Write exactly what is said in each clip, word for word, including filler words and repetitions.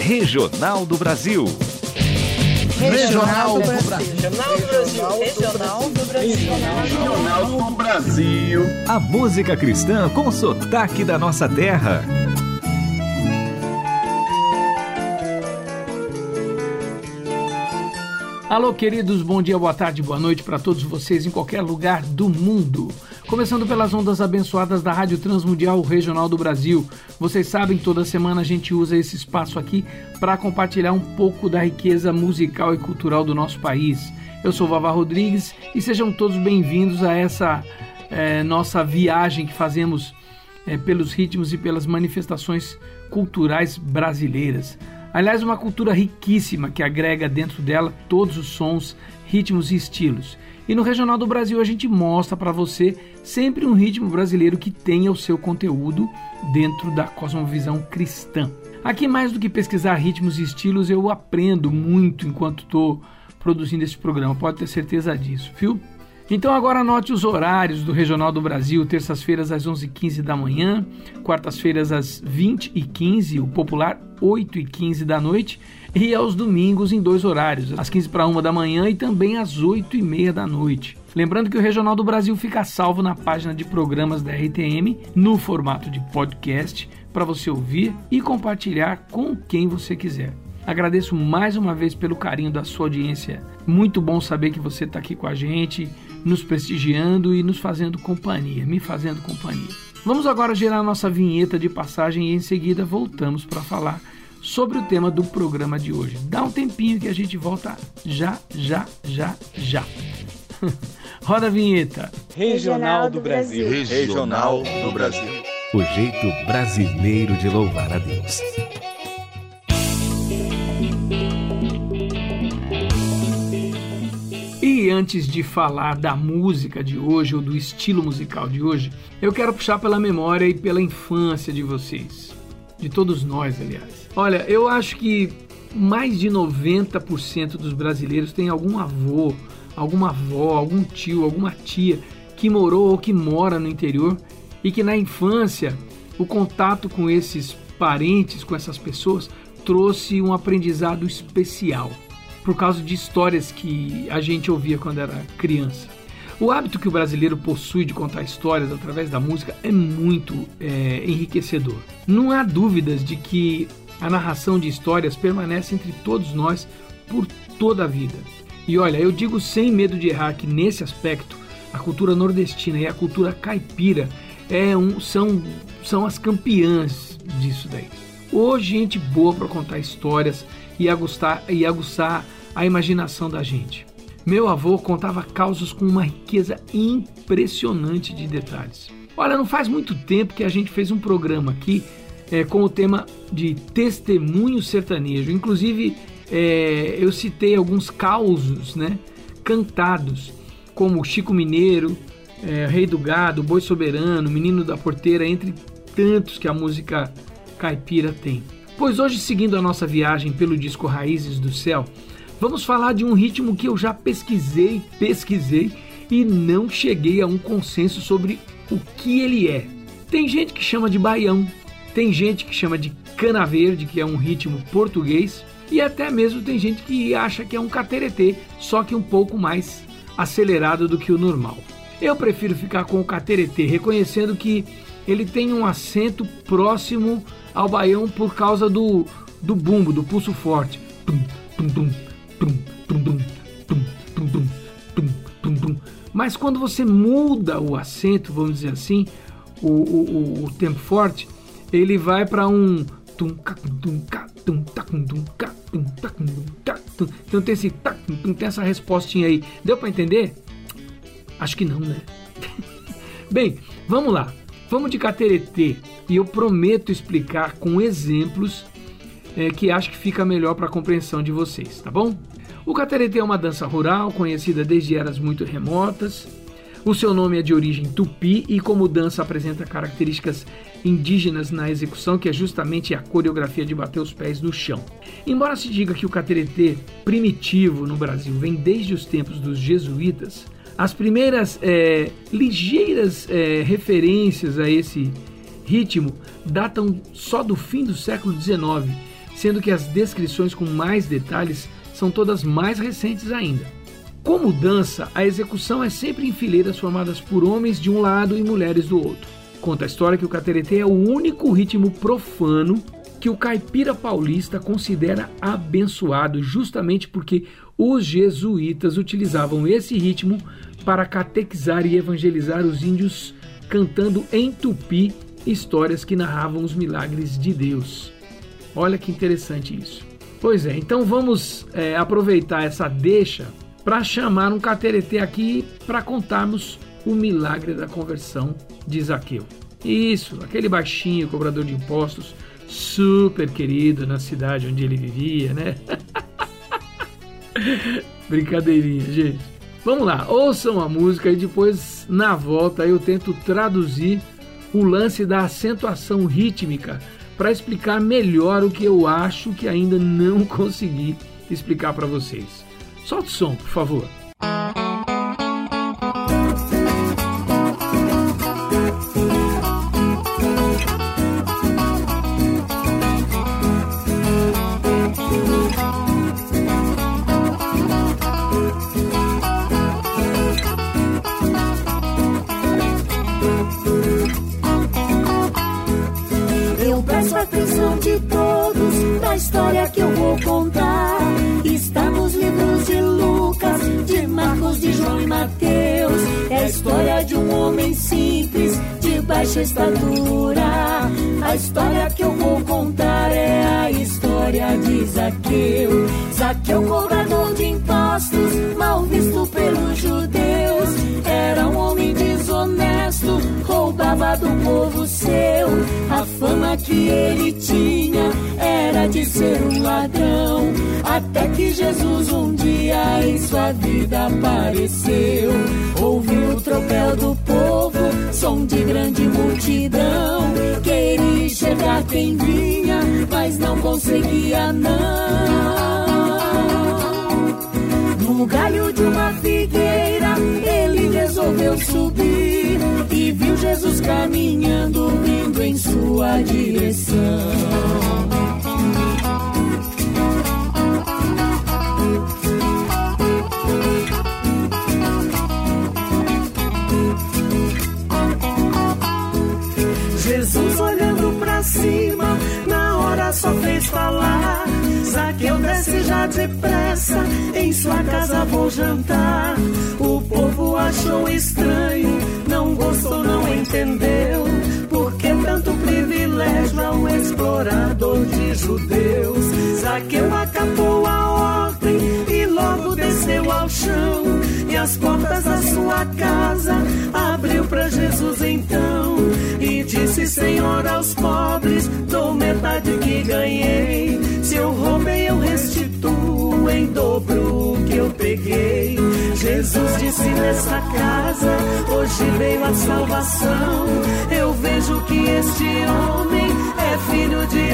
Regional do Brasil. Regional do Brasil. Regional do Brasil. Regional do Brasil. Regional do Brasil. A música cristã com sotaque da nossa terra. Alô, queridos, bom dia, boa tarde, boa noite para todos vocês em qualquer lugar do mundo. Começando pelas ondas abençoadas da Rádio Transmundial Regional do Brasil. Vocês sabem, toda semana a gente usa esse espaço aqui para compartilhar um pouco da riqueza musical e cultural do nosso país. Eu sou Vavá Rodrigues e sejam todos bem-vindos a essa é, nossa viagem que fazemos é, pelos ritmos e pelas manifestações culturais brasileiras. Aliás, uma cultura riquíssima que agrega dentro dela todos os sons, ritmos e estilos. E no Regional do Brasil a gente mostra para você sempre um ritmo brasileiro que tenha o seu conteúdo dentro da cosmovisão cristã. Aqui, mais do que pesquisar ritmos e estilos, eu aprendo muito enquanto estou produzindo esse programa, pode ter certeza disso, viu? Então agora anote os horários do Regional do Brasil: terças-feiras às onze e quinze da manhã, quartas-feiras às vinte e quinze, o popular oito e quinze da noite, e aos domingos em dois horários, às quinze para uma da manhã e também às oito e meia da noite. Lembrando que o Regional do Brasil fica salvo na página de programas da R T M, no formato de podcast, para você ouvir e compartilhar com quem você quiser. Agradeço mais uma vez pelo carinho da sua audiência. Muito bom saber que você está aqui com a gente, nos prestigiando e nos fazendo companhia, me fazendo companhia. Vamos agora gerar nossa vinheta de passagem e em seguida voltamos para falar sobre o tema do programa de hoje. Dá um tempinho que a gente volta já, já, já, já. Roda a vinheta. Regional do Brasil. Regional do Brasil. O jeito brasileiro de louvar a Deus. E antes de falar da música de hoje ou do estilo musical de hoje, eu quero puxar pela memória e pela infância de vocês, de todos nós, aliás. Olha, eu acho que mais de noventa por cento dos brasileiros tem algum avô, alguma avó, algum tio, alguma tia que morou ou que mora no interior e que na infância o contato com esses parentes, com essas pessoas, trouxe um aprendizado especial, por causa de histórias que a gente ouvia quando era criança. O hábito que o brasileiro possui de contar histórias através da música é muito é, enriquecedor. Não há dúvidas de que a narração de histórias permanece entre todos nós por toda a vida. E olha, eu digo sem medo de errar que nesse aspecto, a cultura nordestina e a cultura caipira é um, são, são as campeãs disso daí. Hoje, gente boa para contar histórias e aguçar, e aguçar a imaginação da gente. Meu avô contava causos com uma riqueza impressionante de detalhes. Olha, não faz muito tempo que a gente fez um programa aqui é, com o tema de testemunho sertanejo. Inclusive, é, eu citei alguns causos, né, cantados, como Chico Mineiro, é, Rei do Gado, Boi Soberano, Menino da Porteira, entre tantos que a música caipira tem. Pois hoje, seguindo a nossa viagem pelo disco Raízes do Céu, vamos falar de um ritmo que eu já pesquisei, pesquisei e não cheguei a um consenso sobre o que ele é. Tem gente que chama de baião, tem gente que chama de cana verde, que é um ritmo português, e até mesmo tem gente que acha que é um cateretê, só que um pouco mais acelerado do que o normal. Eu prefiro ficar com o cateretê, reconhecendo que ele tem um acento próximo ao baião por causa do, do bumbo, do pulso forte. Mas quando você muda o acento, vamos dizer assim, o, o, o tempo forte, ele vai para um... Então tem, esse, tem essa respostinha aí. Deu para entender? Acho que não, né? Bem, vamos lá. Vamos de cateretê e eu prometo explicar com exemplos é, que acho que fica melhor para a compreensão de vocês, tá bom? O cateretê é uma dança rural conhecida desde eras muito remotas. O seu nome é de origem tupi e como dança apresenta características indígenas na execução, que é justamente a coreografia de bater os pés no chão. Embora se diga que o cateretê primitivo no Brasil vem desde os tempos dos jesuítas, as primeiras é, ligeiras é, referências a esse ritmo datam só do fim do século dezenove, sendo que as descrições com mais detalhes são todas mais recentes ainda. Como dança, a execução é sempre em fileiras formadas por homens de um lado e mulheres do outro. Conta a história que o cateretê é o único ritmo profano que o caipira paulista considera abençoado, justamente porque os jesuítas utilizavam esse ritmo para catequizar e evangelizar os índios, cantando em tupi histórias que narravam os milagres de Deus. Olha que interessante isso. Pois é, então vamos é, aproveitar essa deixa para chamar um cateretê aqui para contarmos o milagre da conversão de Zaqueu. Isso, aquele baixinho cobrador de impostos, super querido na cidade onde ele vivia, né? Brincadeirinha, gente. Vamos lá, ouçam a música e depois, na volta, eu tento traduzir o lance da acentuação rítmica para explicar melhor o que eu acho que ainda não consegui explicar para vocês. Solta o som, por favor. Eu presto atenção de todos na história que eu vou contar. Está nos livros de Lucas, de Marcos, de João e Mateus. É a história de um homem simples, de baixa estatura. A história que eu vou contar é a história de Zaqueu. Zaqueu, cobrador de impostos, mal visto pelos judeus. Era um homem desonesto, roubava do povo seu. A fama que ele tinha era de ser um ladrão. Até que Jesus um dia em sua vida apareceu. Ouviu o tropel do povo, som de grande multidão. Queria enxergar quem vinha, mas não conseguia não. No galho de uma figueira ele resolveu subir e viu Jesus caminhando, vindo em sua direção. Jesus olhando pra cima, na hora só fez falar: Zaqueu, desce já depressa, em sua casa vou jantar. O povo achou estranho, não gostou, não entendeu. Por que tanto privilégio a um explorador de judeus? Zaqueu acatou a ordem e logo desceu ao chão. E as portas da sua casa abriu pra Jesus então. E disse: Senhor, aos pobres dou metade que ganhei. Se eu roubei eu restituo em dobro o que eu peguei. Jesus disse: nessa casa hoje veio a salvação. Eu vejo que este homem é filho de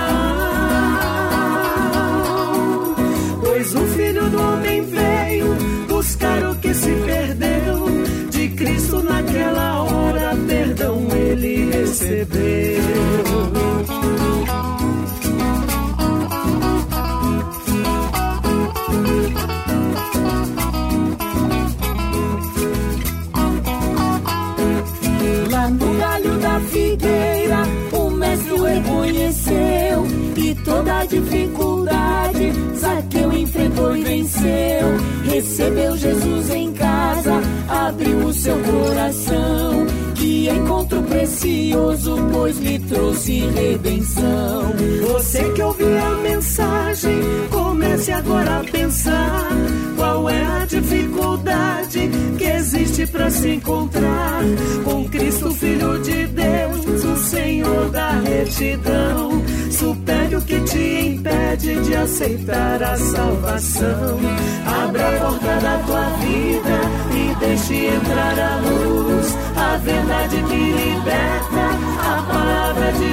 Abraão. Pois o filho do homem veio buscar o que se perdeu. De Cristo naquela hora perdão ele recebeu. Lá no galho da figueira o mestre o reconheceu. E toda a dificuldade Zaqueu enfrentou e venceu. Recebeu Jesus em casa, abriu o seu coração. Que encontro precioso, pois lhe trouxe redenção. Você que ouviu a mensagem, comece agora a pensar. Qual é a dificuldade que existe para se encontrar com Cristo, Filho de Deus, o Senhor da retidão? Supere o que te impede de aceitar a salvação. Abra a porta da tua vida e deixe entrar a luz, a verdade que liberta, a palavra de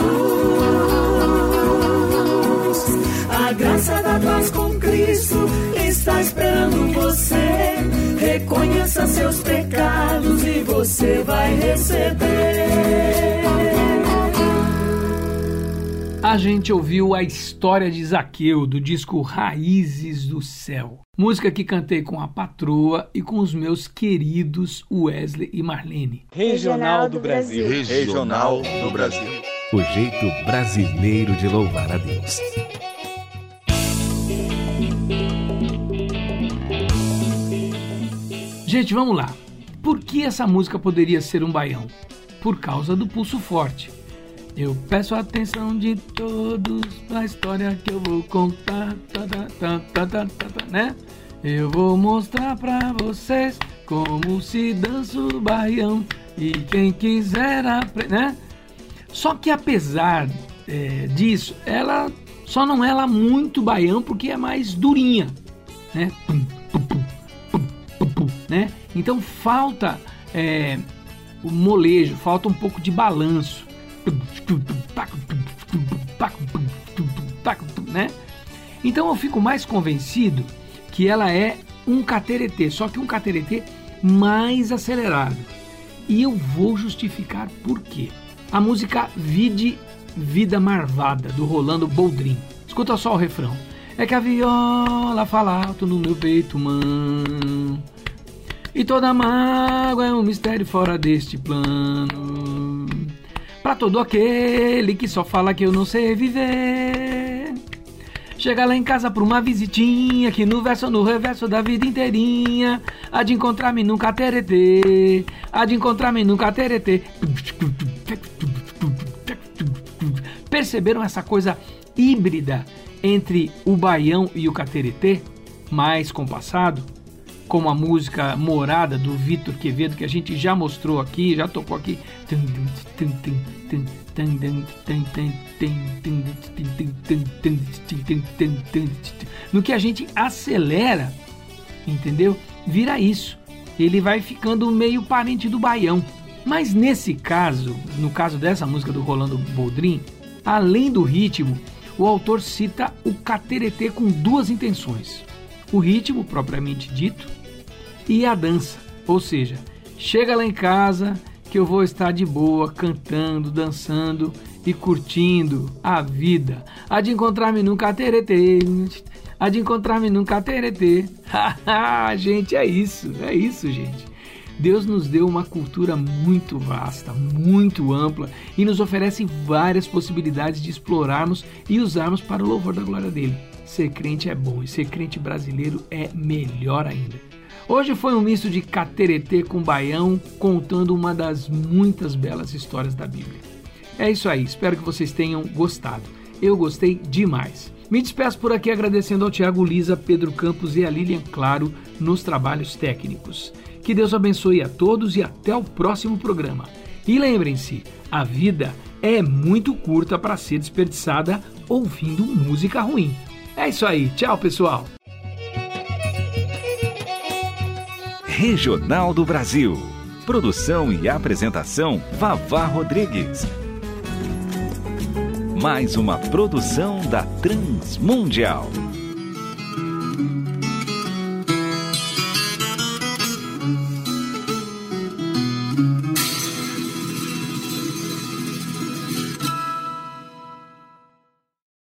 Jesus. A graça da paz com Cristo está esperando você. Reconheça seus pecados e você vai receber. A gente ouviu a história de Zaqueu, do disco Raízes do Céu. Música que cantei com a patroa e com os meus queridos Wesley e Marlene. Regional do Brasil. Regional do Brasil. O jeito brasileiro de louvar a Deus. Gente, vamos lá. Por que essa música poderia ser um baião? Por causa do pulso forte. Eu peço a atenção de todos na história que eu vou contar, tá, tá, tá, tá, tá, tá, né? Eu vou mostrar pra vocês como se dança o baião e quem quiser aprender, né? Só que apesar é, disso, ela só não é lá muito baião porque é mais durinha, né? Pum, pum, pum, pum, pum, pum, né? Então falta é, o molejo, falta um pouco de balanço. Né? Então eu fico mais convencido que ela é um cateretê, só que um cateretê mais acelerado. E eu vou justificar por quê. A música Vide Vida Marvada, do Rolando Boldrin. Escuta só o refrão. É que a viola fala alto no meu peito, mano, e toda mágoa é um mistério fora deste plano. Pra todo aquele que só fala que eu não sei viver, chega lá em casa pra uma visitinha, que no verso ou no reverso da vida inteirinha há de encontrar-me num cateretê, há de encontrar-me num cateretê. Perceberam essa coisa híbrida entre o baião e o cateretê, mais compassado? Como a música Morada, do Vitor Quevedo, que a gente já mostrou aqui, já tocou aqui. No que a gente acelera, entendeu? Vira isso. Ele vai ficando meio parente do baião. Mas nesse caso, no caso dessa música do Rolando Boldrin, além do ritmo, o autor cita o cateretê com duas intenções. O ritmo, propriamente dito, e a dança, ou seja, chega lá em casa que eu vou estar de boa, cantando, dançando e curtindo a vida. Há de encontrar-me num cateretê, há de encontrar-me num cateretê. Gente, é isso, é isso, gente. Deus nos deu uma cultura muito vasta, muito ampla e nos oferece várias possibilidades de explorarmos e usarmos para o louvor da glória dele. Ser crente é bom e ser crente brasileiro é melhor ainda. Hoje foi um misto de cateretê com baião, contando uma das muitas belas histórias da Bíblia. É isso aí, espero que vocês tenham gostado. Eu gostei demais. Me despeço por aqui agradecendo ao Tiago Lisa, Pedro Campos e a Lilian Claro nos trabalhos técnicos. Que Deus abençoe a todos e até o próximo programa. E lembrem-se, a vida é muito curta para ser desperdiçada ouvindo música ruim. É isso aí, tchau pessoal! Regional do Brasil. Produção e apresentação, Vavá Rodrigues. Mais uma produção da Transmundial.